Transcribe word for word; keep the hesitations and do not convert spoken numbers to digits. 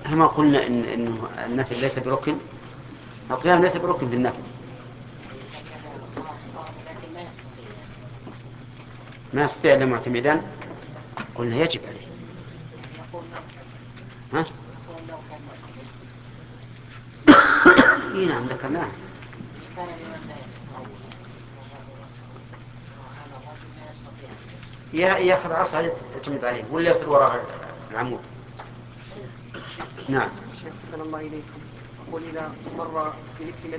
كما قلنا إن إنه النفل ليس بركن، القيام ليس بركن في النفل. لكن ما يستطيع. ما يستطيع إلا معتمدا، قلنا يجب عليه. يقول لو ها؟ يقول لو كان معتمد. إيه نعم ذكرناه. كان لمن لا يتطور وهذا الرجل لا يستطيع. يا- ياخذ عصا يعتمد عليه ولا يصير وراء العمود. نعم. شيخ أحسن الله إليكم. أقول إذا مر بمثل